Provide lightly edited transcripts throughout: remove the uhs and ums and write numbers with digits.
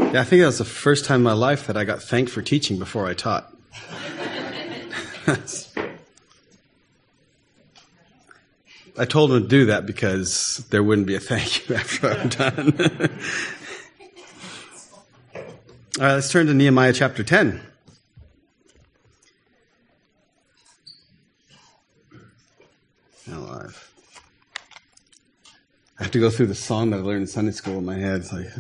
Yeah, I think that was the first time in my life that I got thanked for teaching before I taught. I told him to do that because there wouldn't be a thank you after I'm done. All right, let's turn to Nehemiah chapter 10. Now I have to go through the song that I learned in Sunday school in my head. It's like,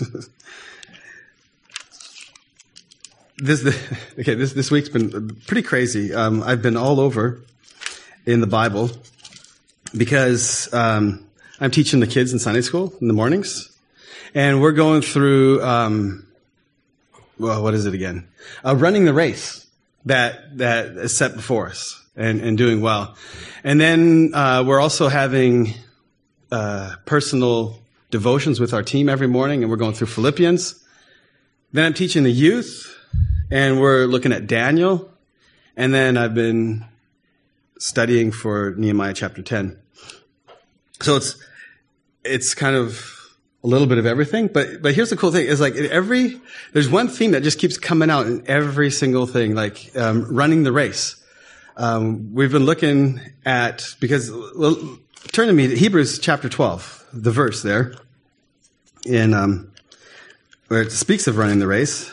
This week's been pretty crazy. I've been all over in the Bible because I'm teaching the kids in Sunday school in the mornings, and we're going through what is it again? Running the race that is set before us and doing well, and then we're also having personal devotions with our team every morning, and we're going through Philippians. Then I'm teaching the youth. And we're looking at Daniel. And then I've been studying for Nehemiah chapter 10. So it's kind of a little bit of everything. But here's the cool thing is like there's one theme that just keeps coming out in every single thing, like running the race. We've been looking at, turn to me to Hebrews chapter 12, the verse there, where it speaks of running the race.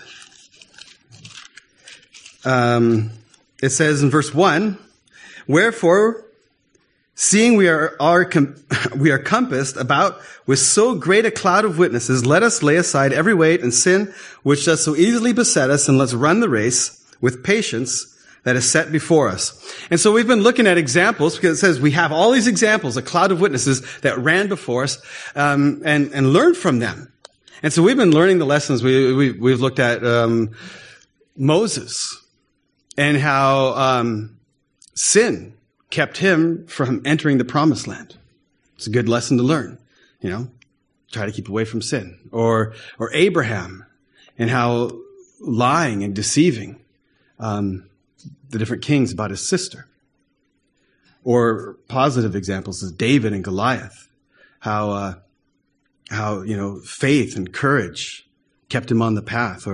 It says in verse 1, "Wherefore, seeing we are compassed about with so great a cloud of witnesses, let us lay aside every weight and sin which does so easily beset us, and let's run the race with patience that is set before us." And so we've been looking at examples because it says we have all these examples, a cloud of witnesses that ran before us, and learned from them. And so we've been learning the lessons. We've looked at Moses. And how sin kept him from entering the promised land. It's a good lesson to learn, try to keep away from sin. Or Abraham, and how lying and deceiving the different kings about his sister. Or positive examples is David and Goliath, how faith and courage kept him on the path.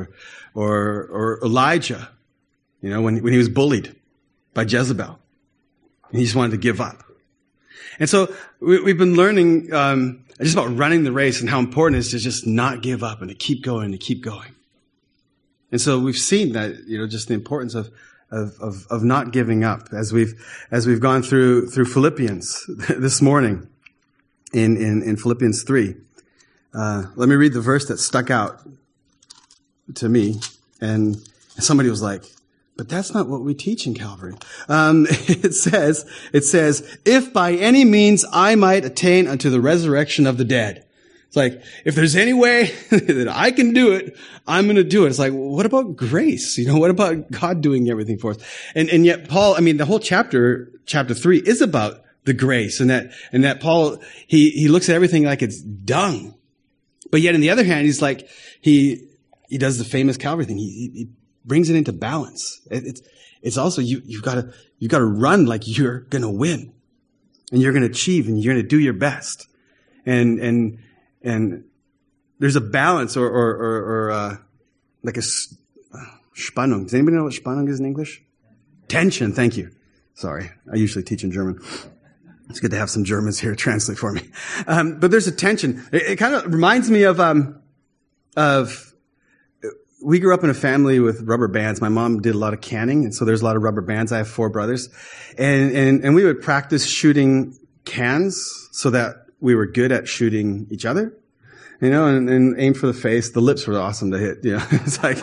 Or Elijah. When he was bullied by Jezebel, he just wanted to give up. And so we've been learning just about running the race and how important it is to just not give up and to keep going and to keep going. And so we've seen that, just the importance of not giving up as we've gone through Philippians this morning in Philippians 3. Let me read the verse that stuck out to me, and somebody was like, "But that's not what we teach in Calvary." It says, "If by any means I might attain unto the resurrection of the dead." It's like, if there's any way that I can do it, I'm going to do it. It's like, what about grace? What about God doing everything for us? And yet Paul, the whole chapter 3 is about the grace, and that Paul, he looks at everything like it's dung. But yet on the other hand, he's like, he does the famous Calvary thing. He brings it into balance. It's also, you've got to run like you're going to win, and you're going to achieve, and you're going to do your best. And there's a balance or like a Spannung. Does anybody know what Spannung is in English? Tension. Thank you. Sorry. I usually teach in German. It's good to have some Germans here translate for me. But there's a tension. It kind of reminds me of we grew up in a family with rubber bands. My mom did a lot of canning, and so there's a lot of rubber bands. I have 4 brothers. And we would practice shooting cans so that we were good at shooting each other, and aim for the face. The lips were awesome to hit, It's like,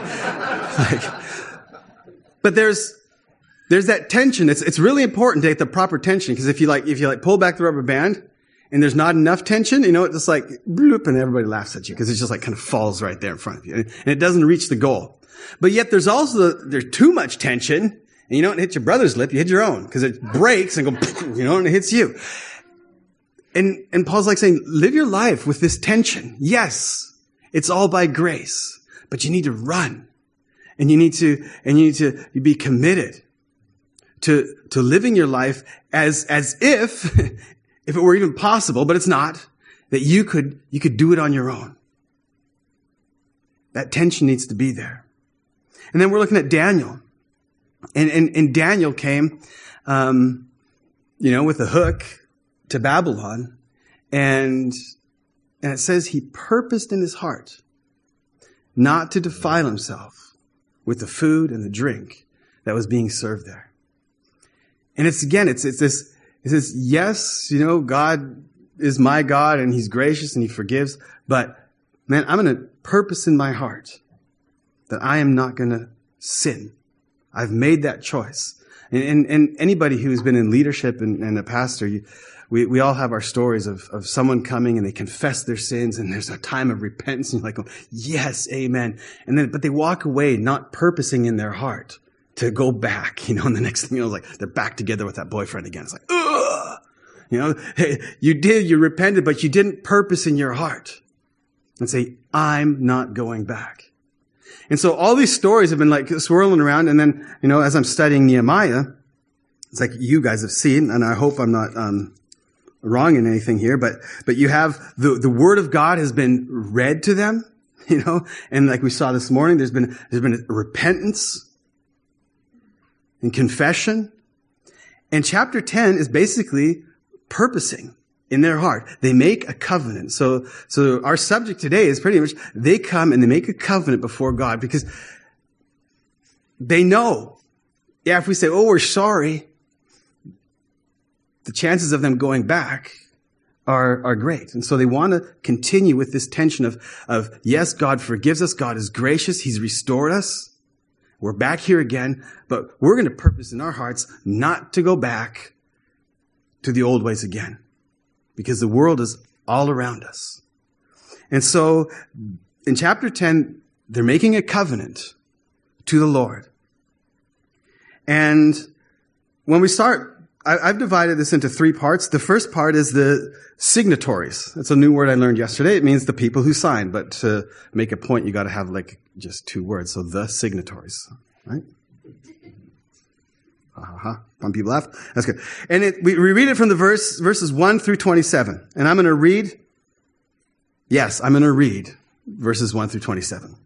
but there's that tension. It's really important to get the proper tension, because if you pull back the rubber band, and there's not enough tension, it just like bloop, and everybody laughs at you because it just like kind of falls right there in front of you, and it doesn't reach the goal. But yet there's too much tension, and you don't hit your brother's lip, you hit your own, because it breaks and and it hits you. And Paul's like saying, live your life with this tension. Yes, it's all by grace, but you need to run, and you need to be committed to living your life as if it were even possible, but it's not, that you could do it on your own. That tension needs to be there. And then we're looking at Daniel. And Daniel came, with a hook to Babylon. And it says he purposed in his heart not to defile himself with the food and the drink that was being served there. And it's this, it says, yes, God is my God and he's gracious and he forgives. But man, I'm going to purpose in my heart that I am not going to sin. I've made that choice. And anybody who's been in leadership and a pastor, we all have our stories of someone coming and they confess their sins and there's a time of repentance and you're like, yes, amen. But they walk away not purposing in their heart to go back, and the next thing like they're back together with that boyfriend again. It's like, ugh! Hey, you repented, but you didn't purpose in your heart and say, I'm not going back. And so all these stories have been like swirling around. And then, as I'm studying Nehemiah, it's like you guys have seen, and I hope I'm not, wrong in anything here, but you have the word of God has been read to them, and like we saw this morning, there's been a repentance and confession. And chapter 10 is basically purposing in their heart. They make a covenant. So our subject today is pretty much they come and they make a covenant before God because they know, if we say, we're sorry, the chances of them going back are great. And so they want to continue with this tension of yes, God forgives us. God is gracious. He's restored us. We're back here again, but we're going to purpose in our hearts not to go back to the old ways again because the world is all around us. And so in chapter 10, they're making a covenant to the Lord. And when we start, I've divided this into 3 parts. The first part is the signatories. That's a new word I learned yesterday. It means the people who sign, but to make a point, you got to have just 2 words. So the signatories, right? Some people laugh. That's good. And we read it from the verses 1 through 27. And I'm going to read verses 1 through 27.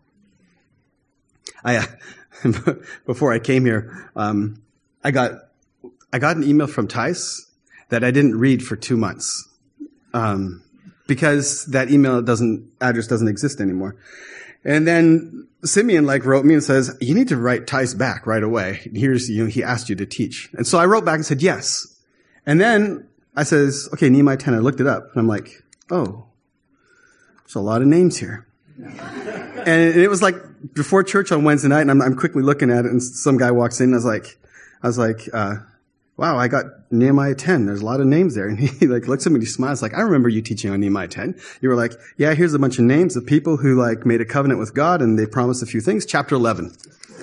Before I came here, I got an email from Tice that I didn't read for 2 months, because that email address doesn't exist anymore. And then Simeon wrote me and says, you need to write Tice back right away. He asked you to teach. And so I wrote back and said, yes. And then I says, okay, Nehemiah 10, I looked it up and I'm like, oh, there's a lot of names here. And it was before church on Wednesday night and I'm quickly looking at it and some guy walks in and I was like, wow, I got Nehemiah 10. There's a lot of names there. And he looks at me and he smiles I remember you teaching on Nehemiah 10. You were like, yeah, here's a bunch of names of people who made a covenant with God and they promised a few things. Chapter 11.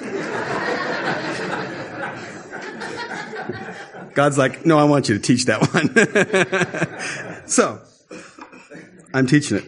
God's like, no, I want you to teach that one. So, I'm teaching it.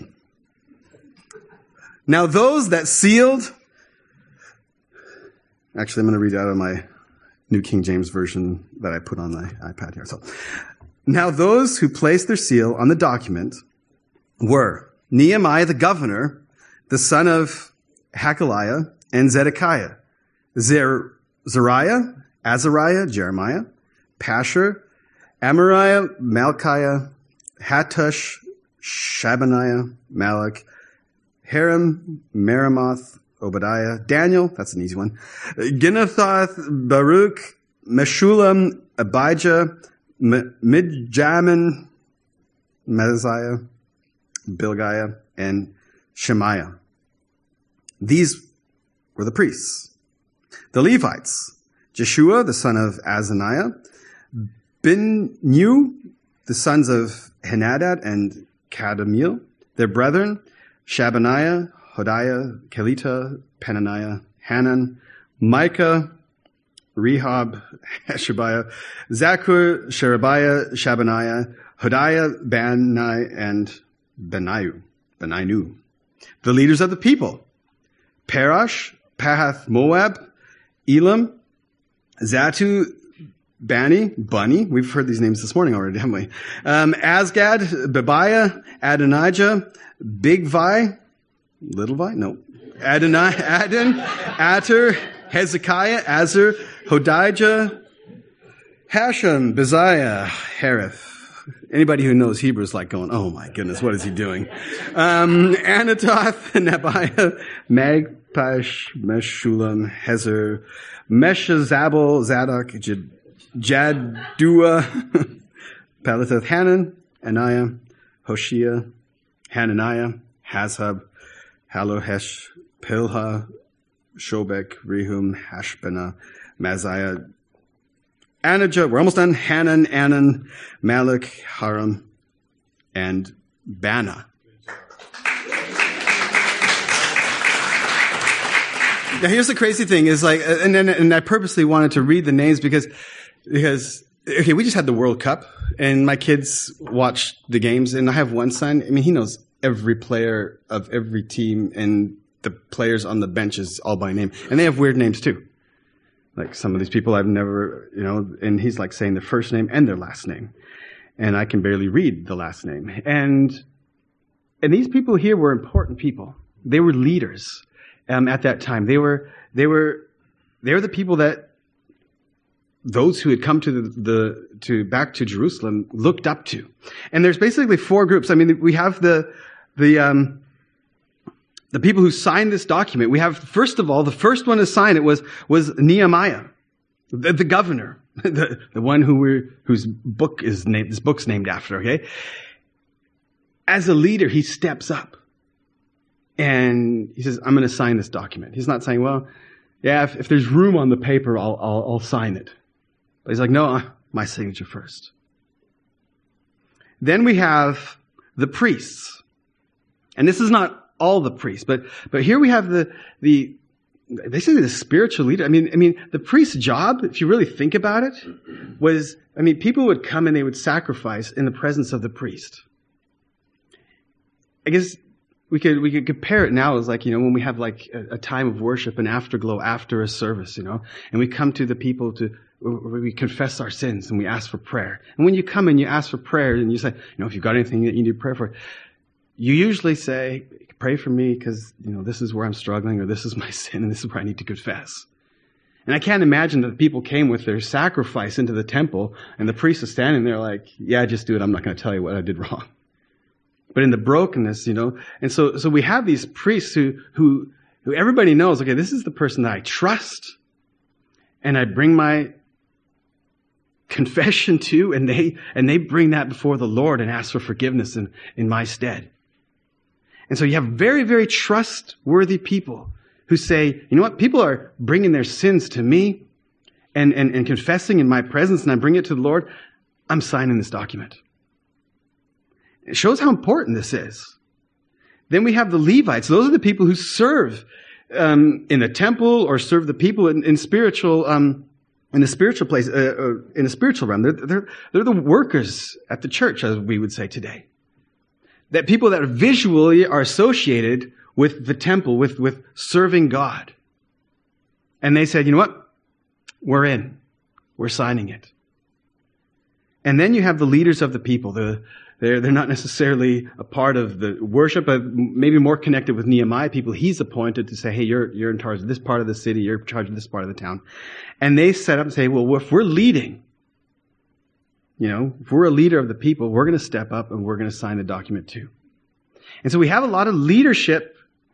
Now those that sealed, actually I'm going to read it out of my New King James Version that I put on the iPad here. So, now those who placed their seal on the document were Nehemiah the governor, the son of Hakaliah, and Zedekiah, Zariah, Azariah, Jeremiah, Pashur, Amariah, Malchiah, Hattush, Shabaniah, Malach, Haram, Meremoth, Obadiah, Daniel, that's an easy one, Ginnathoth, Baruch, Meshulam, Abijah, Midjamin, Meziah, Bilgaiah, and Shemaiah. These were the priests. The Levites, Jeshua, the son of Azaniah, Binnu, the sons of Henadad and Kadmiel, their brethren, Shabaniah, Hodiah, Kelita, Penaniah, Hanan, Micah, Rehob, Hashabiah, Zakur, Sherebiah, Shabaniah, Hodiah, Bani, and Beninu. The leaders of the people, Parash, Pahath Moab, Elam, Zatu, Bunny. We've heard these names this morning already, haven't we? Asgad, Bebiah, Adonijah, Bigvi, Little Vi? No. Adon, Ater, Hezekiah, Azar, Hodijah, Hashem, Beziah, Harith. Anybody who knows Hebrew is like going, oh my goodness, what is he doing? Anatoth, Nebiah, Magpash, Meshulam, Hezer, Meshazabel, Zadok, Jaddua, Peletheth, Hanan, Anaiah, Hoshea, Hananiah, Hazhab, Halohesh, Pilha, Shobek, Rehum, Hashbana, Maziah, Anijah, we're almost done, Hanan, Anan, Malak, Haram, and Bana. Now here's the crazy thing is like, and I purposely wanted to read the names because, okay, we just had the World Cup and my kids watched the games and I have one son. I mean, he knows every player of every team and the players on the benches all by name. And they have weird names too. Like some of these people I've never, and he's like saying their first name and their last name. And I can barely read the last name. And these people here were important people. They were leaders at that time. They were the people that those who had come back to Jerusalem looked up to. And there's basically four groups. I mean, we have the people who signed this document. We have, first of all, the first one to sign it was Nehemiah, the governor, the one whose book is named, this book's named after, okay? As a leader, he steps up and he says, I'm going to sign this document. He's not saying, well, yeah, if there's room on the paper, I'll sign it. But he's like, no, my signature first. Then we have the priests. And this is not all the priests, but here we have basically the spiritual leader. I mean, the priest's job, if you really think about it, was, people would come and they would sacrifice in the presence of the priest. I guess we could compare it now as like, when we have like a time of worship, an afterglow after a service, and we come to the people we confess our sins and we ask for prayer. And when you come and you ask for prayer and you say, if you've got anything that you need prayer for, you usually say, pray for me because, this is where I'm struggling or this is my sin and this is where I need to confess. And I can't imagine that the people came with their sacrifice into the temple and the priest is standing there like, yeah, just do it. I'm not going to tell you what I did wrong. But in the brokenness, and so we have these priests who everybody knows, okay, this is the person that I trust and I bring my confession to, and they bring that before the Lord and ask for forgiveness in my stead. And so you have very, very trustworthy people who say, you know what, people are bringing their sins to me and confessing in my presence, and I bring it to the Lord. I'm signing this document. It shows how important this is. Then we have the Levites. Those are the people who serve in the temple or serve the people in spiritual, in the spiritual place, in the spiritual realm. They're the workers at the church, as we would say today. That people that visually are associated with the temple, with serving God. And they said, you know what? We're in. We're signing it. And then you have the leaders of the people. They're not necessarily a part of the worship, but maybe more connected with Nehemiah people. He's appointed to say, hey, you're in charge of this part of the city. You're in charge of this part of the town. And they set up and say, well, if we're leading, if we're a leader of the people, we're going to step up and we're going to sign the document too. And so we have a lot of leadership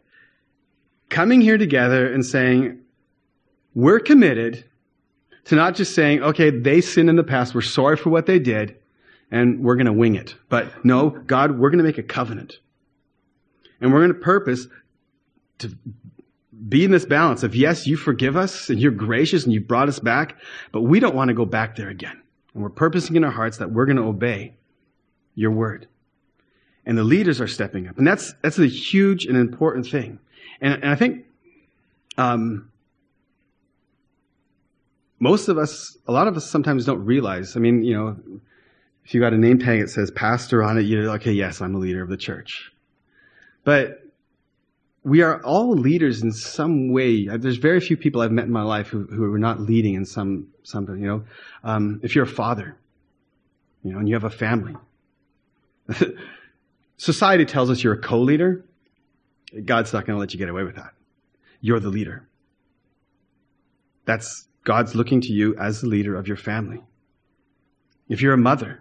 coming here together and saying, we're committed to not just saying, okay, they sinned in the past, we're sorry for what they did, and we're going to wing it. But no, God, we're going to make a covenant. And we're going to purpose to be in this balance of, yes, you forgive us and you're gracious and you brought us back, but we don't want to go back there again. And we're purposing in our hearts that we're going to obey your word. And the leaders are stepping up. And that's a huge and important thing. And I think most of us, a lot of us sometimes don't realize. If you got a name tag that says pastor on it, you're like, okay, yes, I'm a leader of the church. But we are all leaders in some way. There's very few people I've met in my life who are not leading in something. If you're a father, and you have a family, society tells us you're a co-leader. God's not going to let you get away with that. you're the leader. That's God's looking to you as the leader of your family. If you're a mother,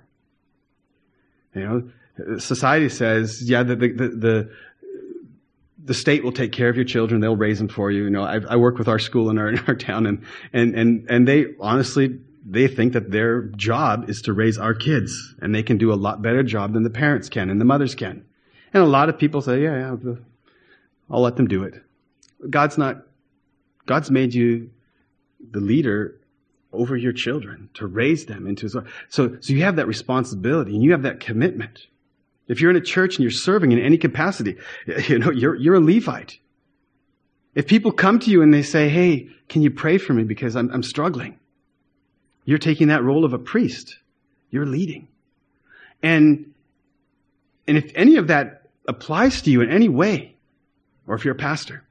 society says, yeah, the state will take care of your children. They'll raise them for you. I work with our school in our town, and they honestly, they think that their job is to raise our kids, and they can do a lot better job than the parents can and the mothers can. And a lot of people say, yeah, I'll let them do it. God's made you the leader over your children, to raise them into His. So you have that responsibility and you have that commitment. If you're in a church and you're serving in any capacity, you're a Levite. If people come to you and they say, hey, can you pray for me because I'm struggling? You're taking that role of a priest. You're leading. And if any of that applies to you in any way, or if you're a pastor,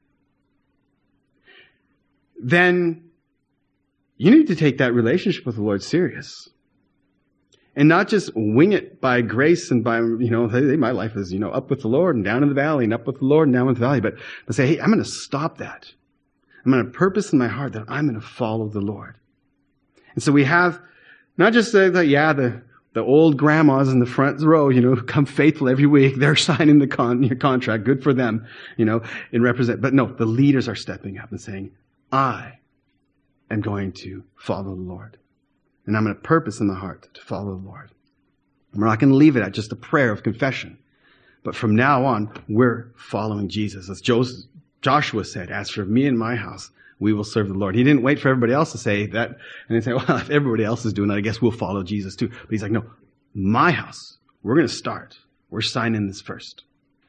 then you need to take that relationship with the Lord serious. And not just wing it by grace and by, hey, my life is, up with the Lord and down in the valley and up with the Lord and down with the valley. But say, hey, I'm going to stop that. I'm going to purpose in my heart that I'm going to follow the Lord. And so we have not just the old grandmas in the front row, who come faithful every week. They're signing your contract. Good for them, and represent. But no, the leaders are stepping up and saying, I am going to follow the Lord. And I'm going to purpose in my heart to follow the Lord. And we're not going to leave it at just a prayer of confession. But from now on, we're following Jesus. As Joshua said, as for me and my house, we will serve the Lord. He didn't wait for everybody else to say that. And then say, well, if everybody else is doing it, I guess we'll follow Jesus too. But he's like, no, my house, we're going to start. We're signing this first.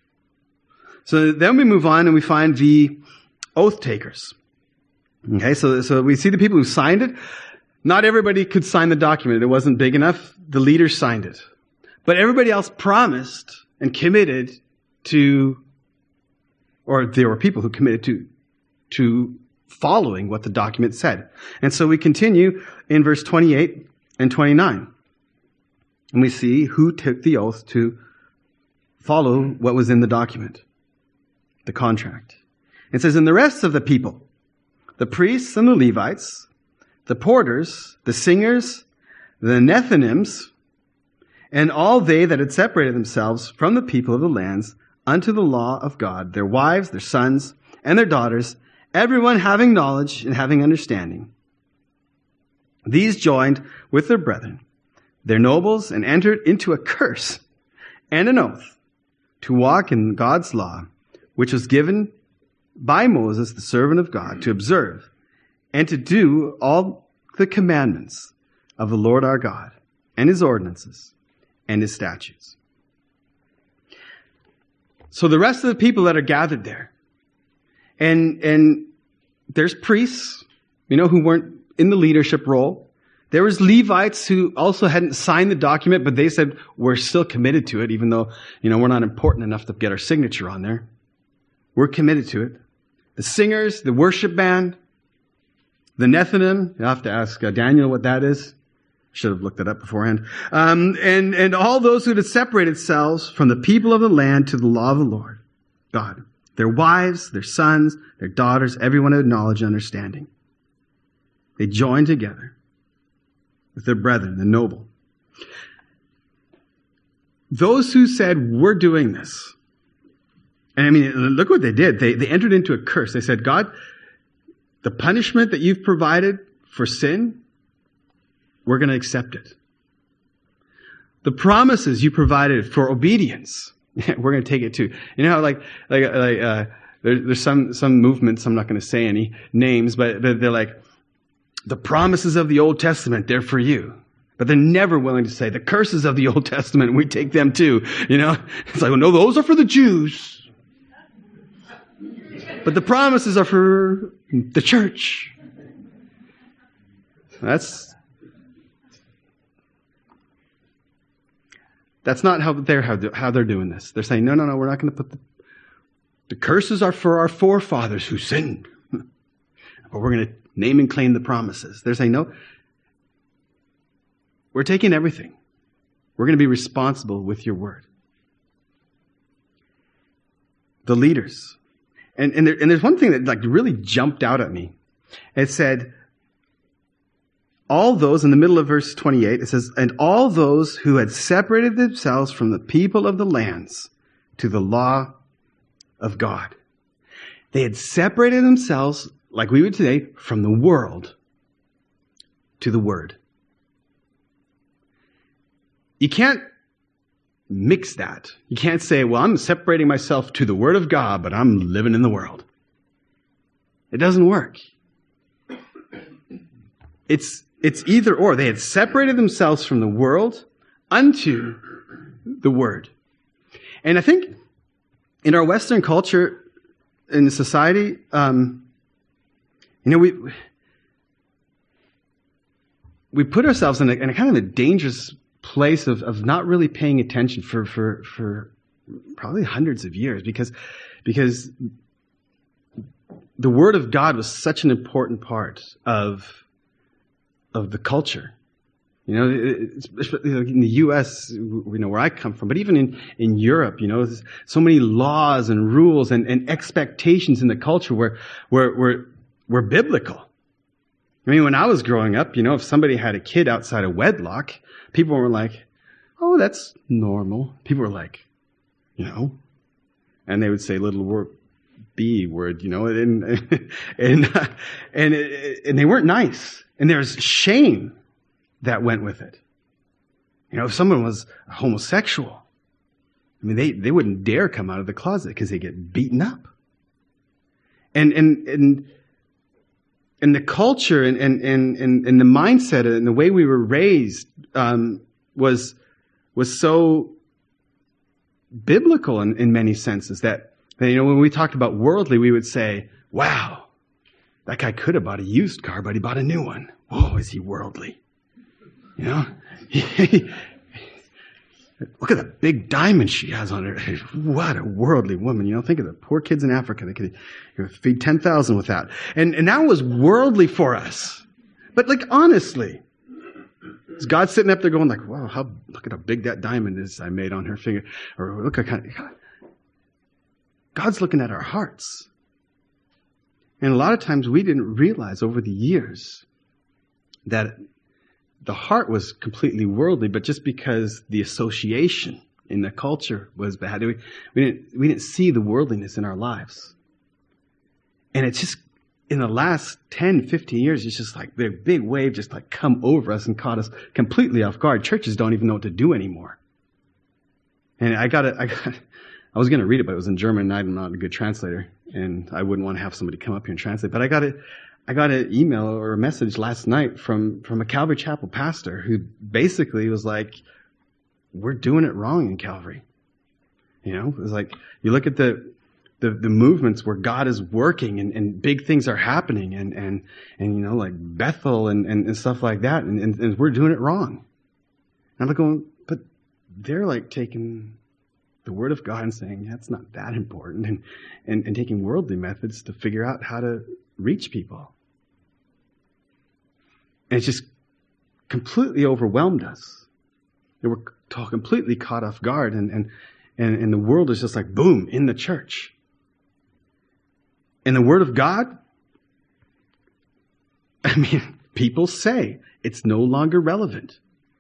So then we move on and we find the oath takers. Okay, so we see the people who signed it. Not everybody could sign the document. It wasn't big enough. The leaders signed it. But everybody else promised and committed to, or there were people who committed to following what the document said. And so we continue in verse 28 and 29. And we see who took the oath to follow what was in the document, the contract. It says, and the rest of the people, the priests and the Levites, the porters, the singers, the Nethinims, and all they that had separated themselves from the people of the lands unto the law of God, their wives, their sons, and their daughters, everyone having knowledge and having understanding. These joined with their brethren, their nobles, and entered into a curse and an oath to walk in God's law, which was given by Moses, the servant of God, to observe and to do all the commandments of the Lord our God, and His ordinances, and His statutes. So the rest of the people that are gathered there, and there's priests, who weren't in the leadership role. There was Levites who also hadn't signed the document, but they said, we're still committed to it, even though, we're not important enough to get our signature on there. We're committed to it. The singers, the worship band, the Nethinim, you'll have to ask Daniel what that is. Should have looked it up beforehand. And all those who had separated themselves from the people of the land to the law of the Lord, God. Their wives, their sons, their daughters, everyone had knowledge and understanding. They joined together with their brethren, the noble. Those who said, we're doing this. And look what they did. They entered into a curse. They said, God, the punishment that you've provided for sin, we're going to accept it. The promises you provided for obedience, we're going to take it too. How there's some movements, I'm not going to say any names, but they're like, the promises of the Old Testament, they're for you. But they're never willing to say, the curses of the Old Testament, we take them too. It's like, well, no, those are for the Jews. But the promises are for the church. That's not how they're doing this. They're saying, no, we're not going to put the curses are for our forefathers who sinned. But we're going to name and claim the promises. They're saying, no, we're taking everything. We're going to be responsible with your word. The leaders, And there's one thing that like really jumped out at me. It said, all those, in the middle of verse 28, it says, and all those who had separated themselves from the people of the lands to the law of God. They had separated themselves, like we would today, from the world to the Word. You can't mix that. You can't say, well, I'm separating myself to the Word of God, but I'm living in the world. It doesn't work. It's either or. They had separated themselves from the world unto the Word. And I think in our Western culture, in society, we put ourselves in a kind of a dangerous place of not really paying attention for probably hundreds of years because the Word of God was such an important part of the culture. You know, especially in the U.S., where I come from, but even in Europe, there's so many laws and rules and expectations in the culture were biblical. I mean, when I was growing up, if somebody had a kid outside of wedlock, people were like, oh, that's normal. People were like, and they would say little word, B word, and they weren't nice. And there's shame that went with it. If someone was homosexual, I mean, they wouldn't dare come out of the closet because they get beaten up. And the culture and the mindset and the way we were raised was so biblical in many senses that when we talked about worldly, we would say, wow, that guy could have bought a used car, but he bought a new one. Whoa, is he worldly? Look at the big diamond she has on her. What a worldly woman. Think of the poor kids in Africa. They could feed 10,000 with that. And that was worldly for us. But honestly, is God sitting up there going like, wow, look at how big that diamond is I made on her finger. Or look, God's looking at our hearts. And a lot of times we didn't realize over the years that the heart was completely worldly, but just because the association in the culture was bad, we didn't see the worldliness in our lives. And it's just, in the last 10, 15 years, it's just like the big wave just come over us and caught us completely off guard. Churches don't even know what to do anymore. And I was going to read it, but it was in German, and I'm not a good translator, and I wouldn't want to have somebody come up here and translate. But I got an email or a message last night from a Calvary Chapel pastor who basically was like, we're doing it wrong in Calvary. It was like, you look at the movements where God is working and big things are happening and like Bethel and stuff like that, and we're doing it wrong. And I'm going, but they're taking the Word of God and saying, yeah, it's not that important, and taking worldly methods to figure out how to reach people. And it's just completely overwhelmed us. They were completely caught off guard, and the world is just like, boom, in the church. And the Word of God, I mean, people say it's no longer relevant.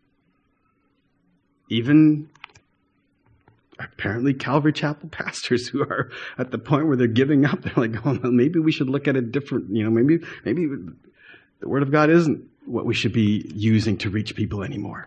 Even apparently Calvary Chapel pastors who are at the point where they're giving up. They're like, oh, well, maybe we should look at a different, maybe the Word of God isn't what we should be using to reach people anymore.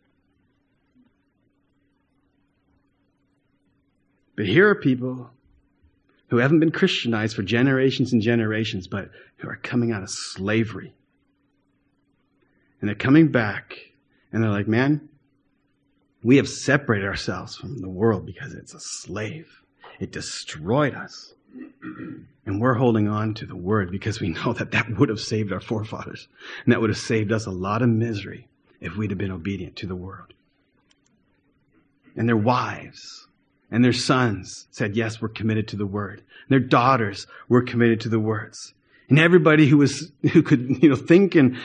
But here are people who haven't been Christianized for generations and generations, but who are coming out of slavery. And they're coming back, and they're like, man, we have separated ourselves from the world because it's a slave. It destroyed us. And we're holding on to the Word because we know that would have saved our forefathers. And that would have saved us a lot of misery if we'd have been obedient to the Word. And their wives and their sons said, yes, we're committed to the Word. And their daughters were committed to the words. And everybody who could think and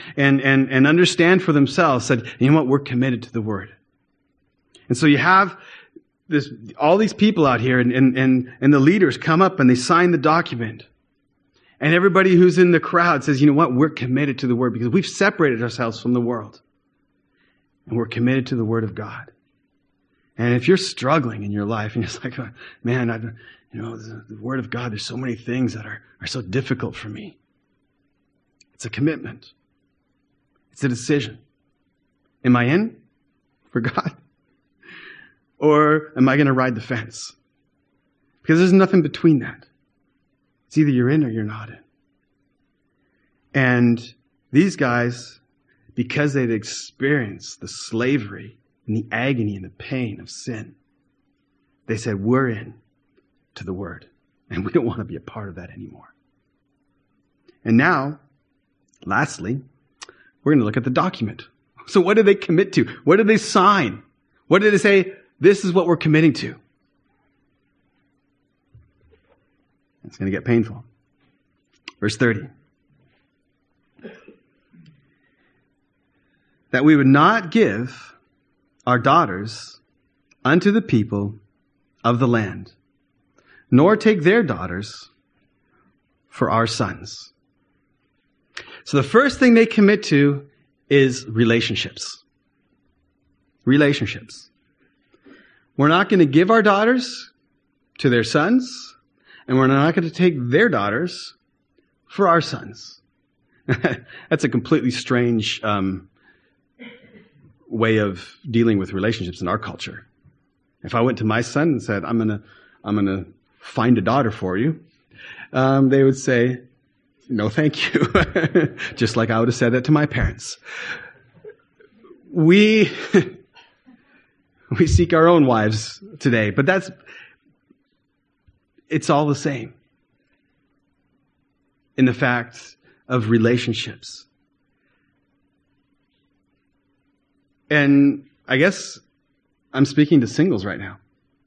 understand for themselves said, you know what, we're committed to the Word. And so you have all these people out here and the leaders come up and they sign the document. And everybody who's in the crowd says, you know what? We're committed to the Word because we've separated ourselves from the world. And we're committed to the Word of God. And if you're struggling in your life and you're just like, man, the Word of God, there's so many things that are so difficult for me. It's a commitment. It's a decision. Am I in for God? Or am I going to ride the fence? Because there's nothing between that. It's either you're in or you're not in. And these guys, because they'd experienced the slavery and the agony and the pain of sin, they said, we're in to the Word. And we don't want to be a part of that anymore. And now, lastly, we're going to look at the document. So what did they commit to? What did they sign? What did they say? This is what we're committing to. It's going to get painful. Verse 30. That we would not give our daughters unto the people of the land, nor take their daughters for our sons. So the first thing they commit to is relationships. Relationships. We're not going to give our daughters to their sons, and we're not going to take their daughters for our sons. That's a completely strange way of dealing with relationships in our culture. If I went to my son and said, I'm gonna find a daughter for you, they would say, no, thank you. Just like I would have said that to my parents. We seek our own wives today, but it's all the same in the fact of relationships. And I guess I'm speaking to singles right now.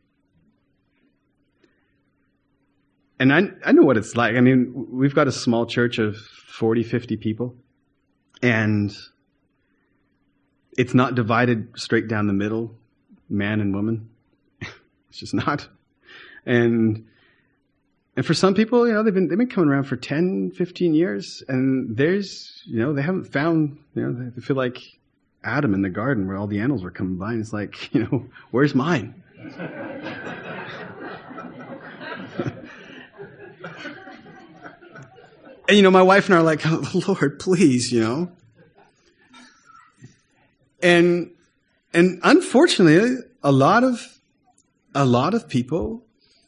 And I know what it's like. I mean, we've got a small church of 40, 50 people. And it's not divided straight down the middle, man and woman. It's just not. And for some people, they've been coming around for 10, 15 years. And they haven't found, they feel like Adam in the garden where all the animals were coming by. And it's like, where's mine? And, my wife and I are like, oh, Lord, please, And unfortunately, a lot of people,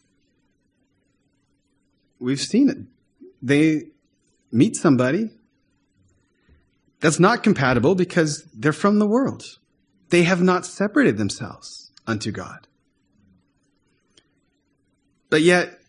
we've seen it. They meet somebody that's not compatible because they're from the world. They have not separated themselves unto God. But yet,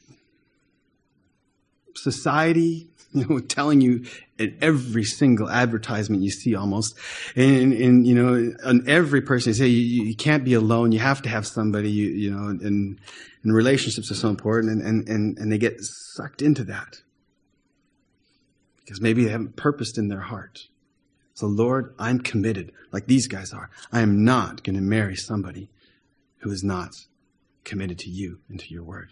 society, telling you in every single advertisement you see almost, and on every person, they say you can't be alone, you have to have somebody, and relationships are so important, and they get sucked into that. Because maybe they haven't purposed in their heart. So Lord, I'm committed, like these guys are. I am not going to marry somebody who is not committed to you and to your word.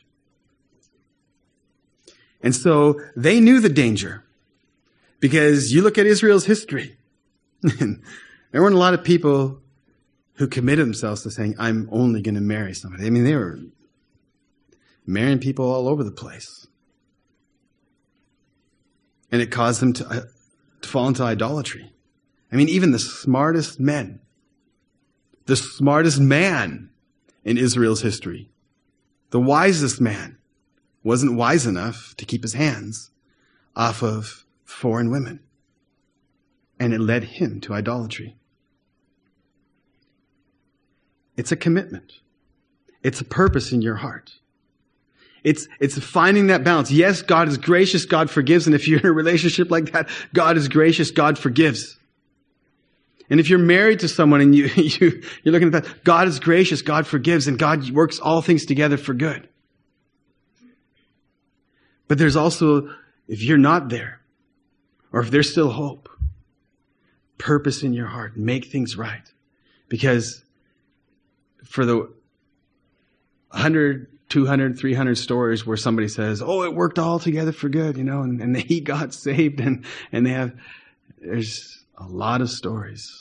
And so they knew the danger, because you look at Israel's history, and there weren't a lot of people who committed themselves to saying, I'm only going to marry somebody. I mean, they were marrying people all over the place. And it caused them to fall into idolatry. I mean, even the smartest men, the smartest man in Israel's history, the wisest man, wasn't wise enough to keep his hands off of foreign women. And it led him to idolatry. It's a commitment. It's a purpose in your heart. It's finding that balance. Yes, God is gracious, God forgives. And if you're in a relationship like that, God is gracious, God forgives. And if you're married to someone and you're looking at that, God is gracious, God forgives, and God works all things together for good. But there's also, if you're not there, or if there's still hope, purpose in your heart, make things right. Because for the 100, 200, 300 stories where somebody says, oh, it worked all together for good, and he got saved, and there's a lot of stories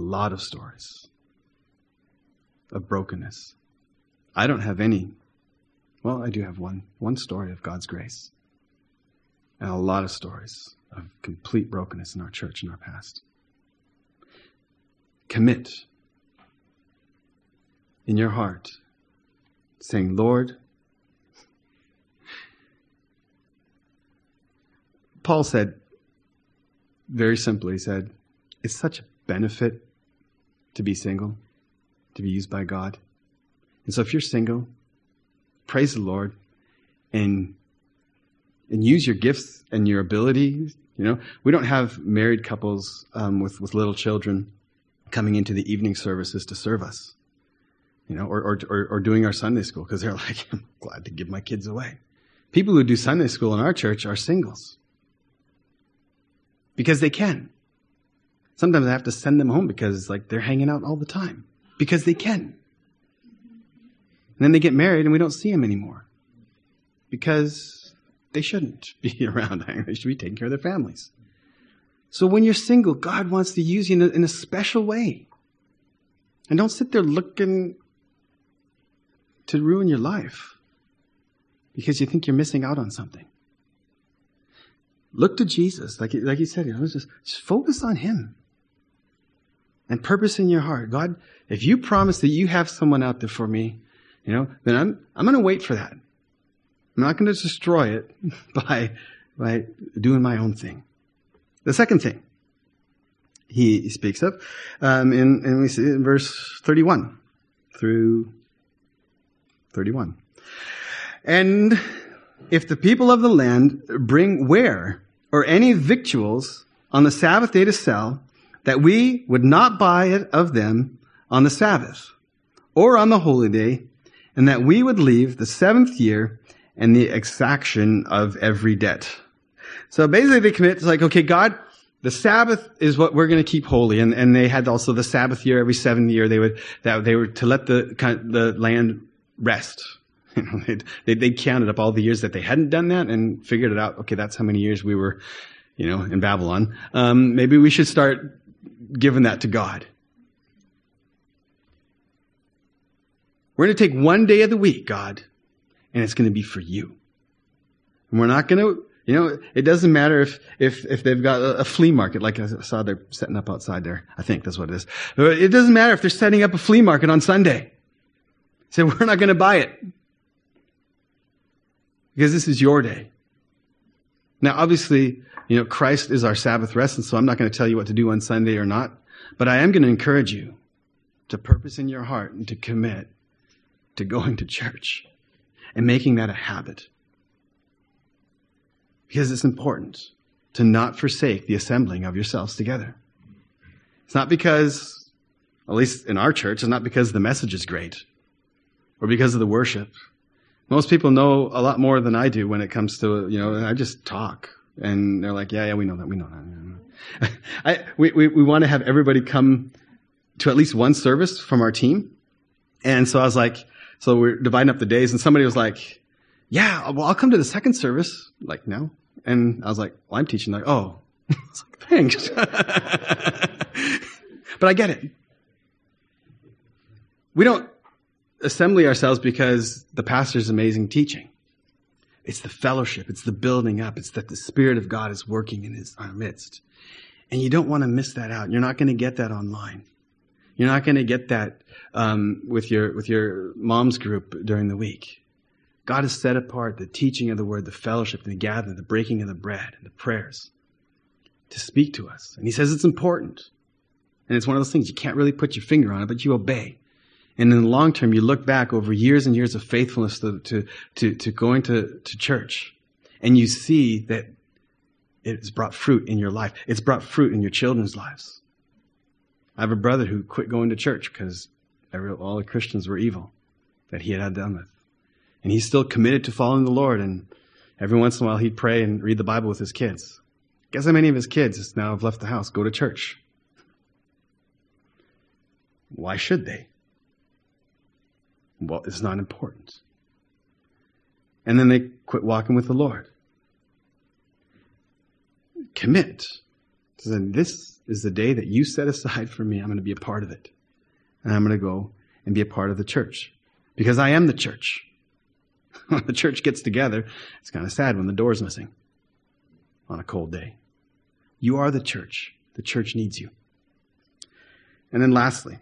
of brokenness. I don't have any. Well, I do have one story of God's grace. And a lot of stories of complete brokenness in our church in our past. Commit in your heart, saying, Lord, Paul said, very simply, he said, it's such a benefit to be single, to be used by God. And so if you're single, praise the Lord and use your gifts and your abilities. We don't have married couples with little children coming into the evening services to serve us, or doing our Sunday school because they're like, I'm glad to give my kids away. People who do Sunday school in our church are singles because they can. Sometimes I have to send them home because they're hanging out all the time because they can. And then they get married and we don't see them anymore because they shouldn't be around. They should be taking care of their families. So when you're single, God wants to use you in a special way. And don't sit there looking to ruin your life because you think you're missing out on something. Look to Jesus. Like he said, just focus on Him. And purpose in your heart. God, if you promise that you have someone out there for me, then I'm going to wait for that. I'm not going to destroy it by doing my own thing. The second thing he speaks of, and we see it in verse 31 through 31. And if the people of the land bring ware or any victuals on the Sabbath day to sell, that we would not buy it of them on the Sabbath or on the holy day, and that we would leave the seventh year and the exaction of every debt. So basically they commit to okay, God, the Sabbath is what we're going to keep holy. And they had also the Sabbath year every 7th year. They were to let the land rest. They counted up all the years that they hadn't done that and figured it out. Okay, that's how many years we were, in Babylon. Maybe we should start giving that to God. We're going to take one day of the week, God, and it's going to be for you. And we're not going to, it doesn't matter if they've got a flea market, like I saw they're setting up outside there. I think that's what it is. It doesn't matter if they're setting up a flea market on Sunday. Say, we're not going to buy it. Because this is your day. Now, obviously, Christ is our Sabbath rest, and so I'm not going to tell you what to do on Sunday or not. But I am going to encourage you to purpose in your heart and to commit to going to church and making that a habit. Because it's important to not forsake the assembling of yourselves together. It's not because, at least in our church, it's not because the message is great or because of the worship. Most people know a lot more than I do when it comes to, I just talk. And they're like, yeah, we know that. We want to have everybody come to at least one service from our team. And so I was like, so we're dividing up the days, and somebody was like, yeah, well, I'll come to the second service. Like, no. And I was like, well, I'm teaching. Like, oh. I was like, thanks. But I get it. We don't assembly ourselves because the pastor's amazing teaching. It's the fellowship. It's the building up. It's that the Spirit of God is working in our midst. And you don't want to miss that out. You're not going to get that online. You're not going to get that with your mom's group during the week. God has set apart the teaching of the word, the fellowship, the gathering, the breaking of the bread, and the prayers to speak to us. And He says it's important. And it's one of those things you can't really put your finger on it, but you obey. And in the long term, you look back over years and years of faithfulness to going to church, and you see that it's brought fruit in your life. It's brought fruit in your children's lives. I have a brother who quit going to church because all the Christians were evil that he had done with. And he's still committed to following the Lord, and every once in a while he'd pray and read the Bible with his kids. Guess how many of his kids now have left the house, go to church? Why should they? Well, it's not important. and then they quit walking with the Lord. Commit. So then this is the day that you set aside for me. I'm going to be a part of it. And I'm going to go and be a part of the church. Because I am the church. When the church gets together, it's kind of sad when the door's missing on a cold day. You are the church. The church needs you. And then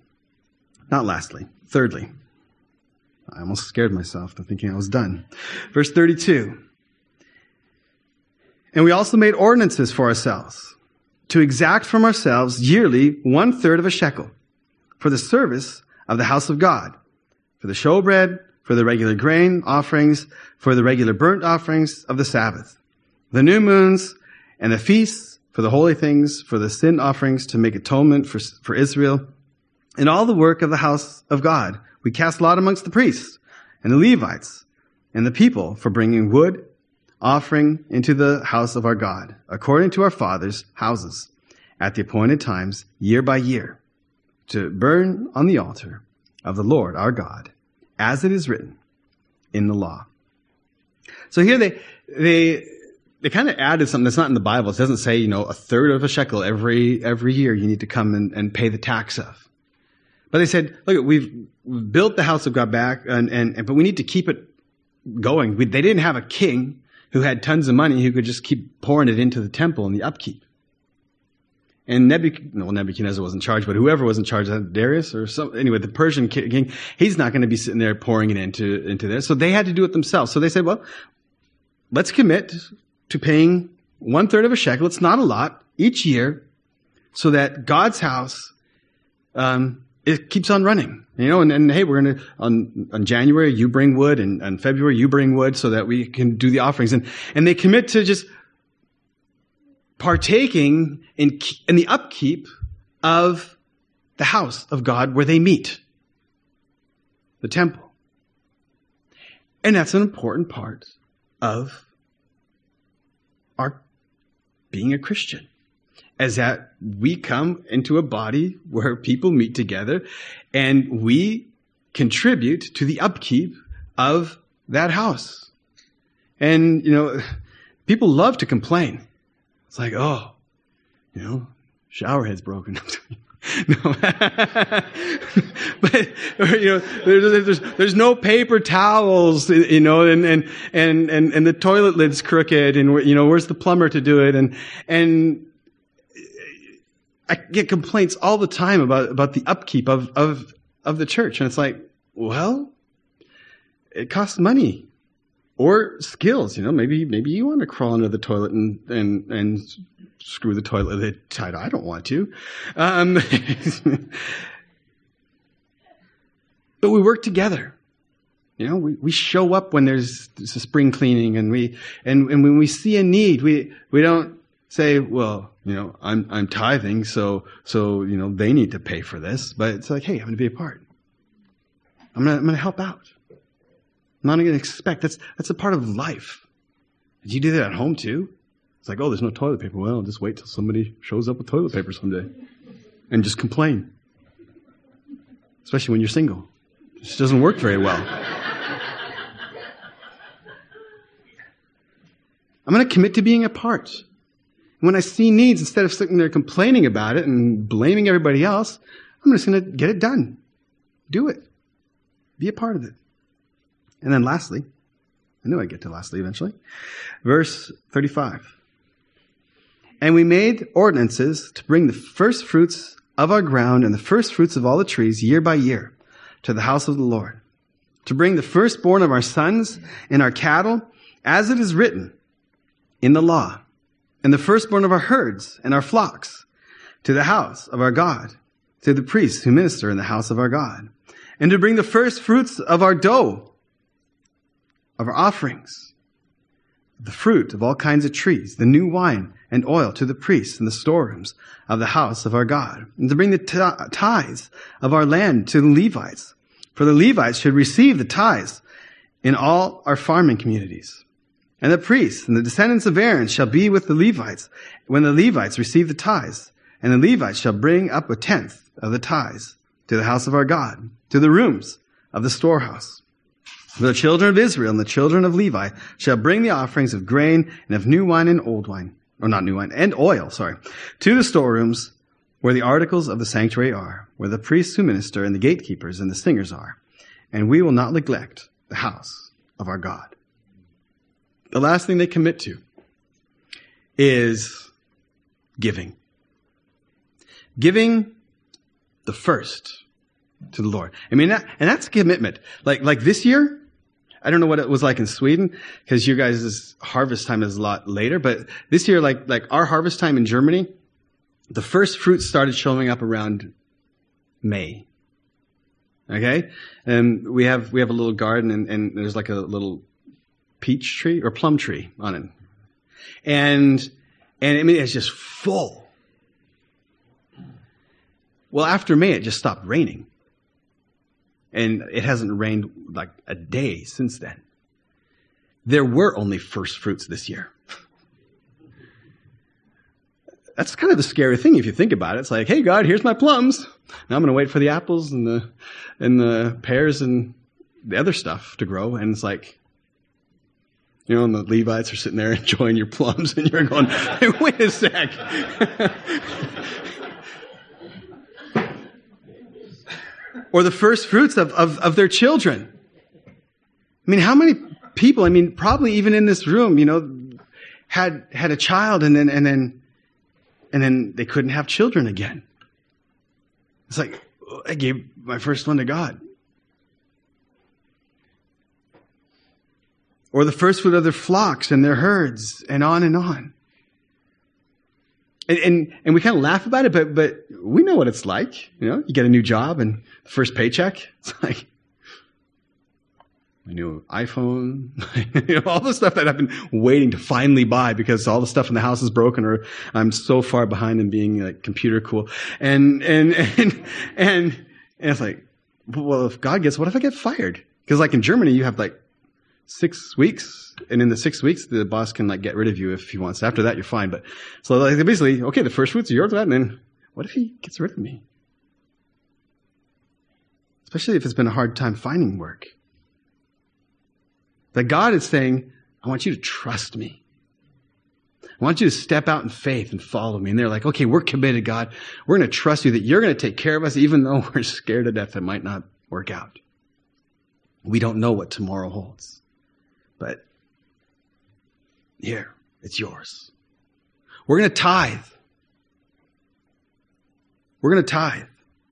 thirdly, I almost scared myself to thinking I was done. Verse 32. And we also made ordinances for ourselves, to exact from ourselves yearly 1/3 of a shekel, for the service of the house of God, for the showbread, for the regular grain offerings, for the regular burnt offerings of the Sabbath, the new moons and the feasts, for the holy things, for the sin offerings, to make atonement for Israel, and all the work of the house of God. We cast lot amongst the priests and the Levites and the people for bringing wood, offering into the house of our God, according to our fathers' houses, at the appointed times, year by year, to burn on the altar of the Lord our God, as it is written in the law. So here they kind of added something that's not in the Bible. It doesn't say, 1/3 of a shekel every year you need to come and pay the tax of. But they said, look, we've built the house of God back, but we need to keep it going. They didn't have a king who had tons of money who could just keep pouring it into the temple and the upkeep. And Nebuchadnezzar was in charge, but whoever was in charge, Darius or the Persian king, he's not going to be sitting there pouring it into there. So they had to do it themselves. So they said, well, let's commit to paying 1/3 of a shekel. It's not a lot each year, so that God's house, it keeps on running. And hey, we're going to, on January, you bring wood, and on February, you bring wood, so that we can do the offerings. And they commit to just partaking in the upkeep of the house of God where they meet, the temple. And that's an important part of our being a Christian, as that we come into a body where people meet together and we contribute to the upkeep of that house. And, people love to complain. It's like, shower head's broken. No. But, there's no paper towels, and the toilet lid's crooked, and, where's the plumber to do it? And I get complaints all the time about the upkeep of the church. And it's like, well, it costs money or skills. Maybe you want to crawl under the toilet and screw the toilet lid tight. I don't want to. But we work together. We show up when there's a spring cleaning, and when we see a need, we don't say, well, I'm tithing, so they need to pay for this. But it's like, hey, I'm going to be a part. I'm going to help out. I'm not going to expect. That's a part of life. Did you do that at home too? It's like, oh, there's no toilet paper. Well, just wait till somebody shows up with toilet paper someday, and just complain. Especially when you're single, it just doesn't work very well. I'm going to commit to being a part. When I see needs, instead of sitting there complaining about it and blaming everybody else, I'm just going to get it done. Do it. Be a part of it. And then lastly, I knew I'd get to lastly eventually, verse 35. And we made ordinances to bring the first fruits of our ground and the first fruits of all the trees year by year to the house of the Lord, to bring the firstborn of our sons and our cattle, as it is written in the law, and the firstborn of our herds and our flocks, to the house of our God, to the priests who minister in the house of our God, and to bring the first fruits of our dough, of our offerings, the fruit of all kinds of trees, the new wine and oil to the priests in the storerooms of the house of our God, and to bring the tithes of our land to the Levites. For the Levites should receive the tithes in all our farming communities. And the priests and the descendants of Aaron shall be with the Levites when the Levites receive the tithes. And the Levites shall bring up 1/10 of the tithes to the house of our God, to the rooms of the storehouse. For the children of Israel and the children of Levi shall bring the offerings of grain and of new wine and old wine, or not new wine, and oil, to the storerooms where the articles of the sanctuary are, where the priests who minister and the gatekeepers and the singers are. And we will not neglect the house of our God. The last thing they commit to is giving. Giving the first to the Lord. I mean, that's a commitment. Like this year, I don't know what it was like in Sweden, because you guys' harvest time is a lot later, but this year, like our harvest time in Germany, the first fruits started showing up around May. Okay? And we have a little garden and there's like a little peach tree or plum tree on it. And I mean, it's just full. Well, after May, it just stopped raining. And it hasn't rained like a day since then. There were only first fruits this year. That's kind of a scary thing if you think about it. It's like, hey, God, here's my plums. Now I'm going to wait for the apples and the pears and the other stuff to grow. And it's like, you know, and the Levites are sitting there enjoying your plums and you're going, hey, wait a sec. Or the first fruits of their children. I mean, how many people, I mean, probably even in this room, you know, had a child and then they couldn't have children again. It's like, I gave my first one to God. Or the first fruit of their flocks and their herds and on and on. And we kind of laugh about it, but we know what it's like. You know, you get a new job and the first paycheck, it's like my new iPhone, you know, all the stuff that I've been waiting to finally buy because all the stuff in the house is broken or I'm so far behind in being like computer cool. And it's like, well, if God gets, what if I get fired? Because like in Germany, you have like 6 weeks, and in the 6 weeks, the boss can like get rid of you if he wants. After that, you're fine. But so like basically, okay, the first fruits are yours, and then what if he gets rid of me? Especially if it's been a hard time finding work. That God is saying, I want you to trust me. I want you to step out in faith and follow me. And they're like, okay, we're committed, God. We're going to trust you that you're going to take care of us, even though we're scared to death it might not work out. We don't know what tomorrow holds. But here, it's yours. We're going to tithe. We're going to tithe.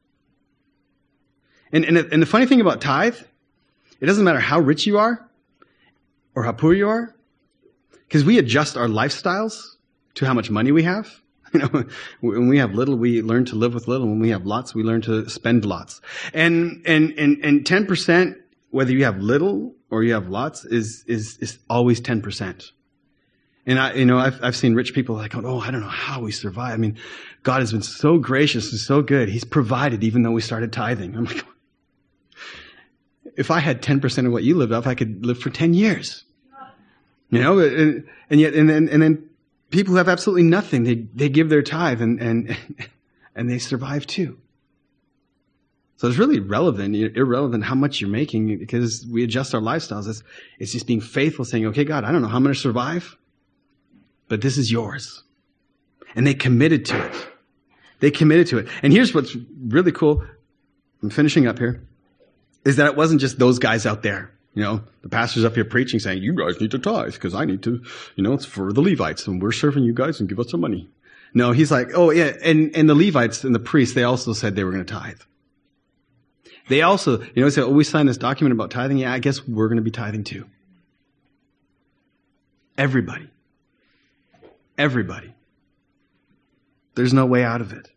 And the funny thing about tithe, it doesn't matter how rich you are or how poor you are, because we adjust our lifestyles to how much money we have. You know, when we have little, we learn to live with little. When we have lots, we learn to spend lots. And 10%, whether you have little or you have lots, is always 10%. And I've seen rich people like, oh, I don't know how we survive. I mean, God has been so gracious and so good. He's provided even though we started tithing. I'm like, if I had 10% of what you lived off, I could live for 10 years. You know, and then people who have absolutely nothing, they give their tithe and they survive too. So it's really irrelevant how much you're making because we adjust our lifestyles. It's just being faithful, saying, okay, God, I don't know how I'm going to survive, but this is yours. And they committed to it. They committed to it. And here's what's really cool. I'm finishing up here. Is that it wasn't just those guys out there. You know, the pastor's up here preaching saying, you guys need to tithe because I need to, you know, it's for the Levites and we're serving you guys and give us some money. No, he's like, oh yeah. And the Levites and the priests, they also said they were going to tithe. They also, you know, said, oh, we signed this document about tithing. Yeah, I guess we're going to be tithing too. Everybody. Everybody. There's no way out of it.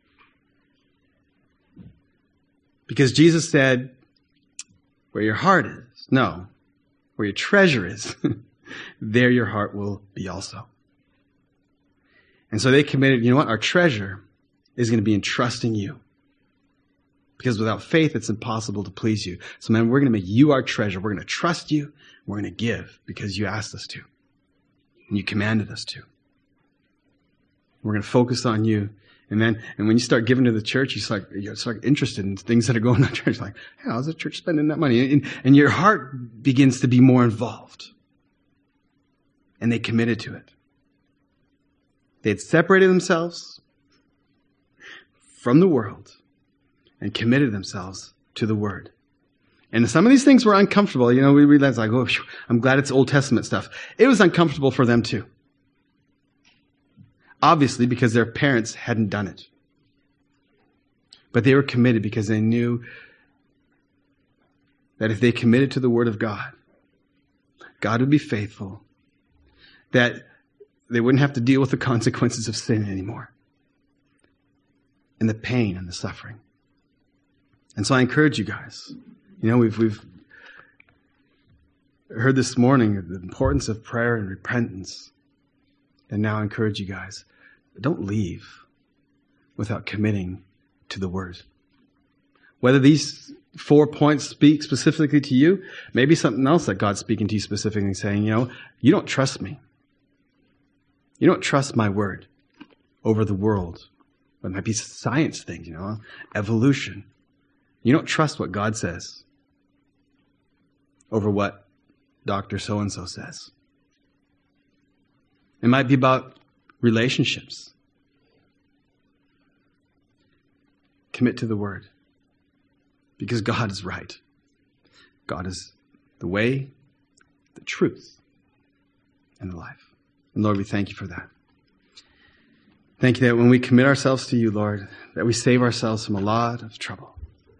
Because Jesus said, where your heart is, no, where your treasure is, there your heart will be also. And so they committed, you know what? Our treasure is going to be in trusting you. Because without faith, it's impossible to please you. So man, we're going to make you our treasure. We're going to trust you. We're going to give because you asked us to. And you commanded us to. We're going to focus on you Amen. And when you start giving to the church, you're start interested in things that are going on in the church. Like, hey, how's the church spending that money? And your heart begins to be more involved. And they committed to it. They had separated themselves from the world and committed themselves to the Word. And some of these things were uncomfortable. You know, we realized, like, oh, I'm glad it's Old Testament stuff. It was uncomfortable for them too. Obviously, because their parents hadn't done it. But they were committed because they knew that if they committed to the Word of God, God would be faithful, that they wouldn't have to deal with the consequences of sin anymore, and the pain and the suffering. And so I encourage you guys. You know, we've heard this morning the importance of prayer and repentance. And now I encourage you guys, don't leave without committing to the Word. Whether these 4 points speak specifically to you, maybe something else that God's speaking to you specifically, saying, you know, you don't trust me. You don't trust my Word over the world. It might be science things, you know, evolution. You don't trust what God says over what Dr. So-and-so says. It might be about relationships. Commit to the Word. Because God is right. God is the way, the truth, and the life. And Lord, we thank you for that. Thank you that when we commit ourselves to you, Lord, that we save ourselves from a lot of trouble.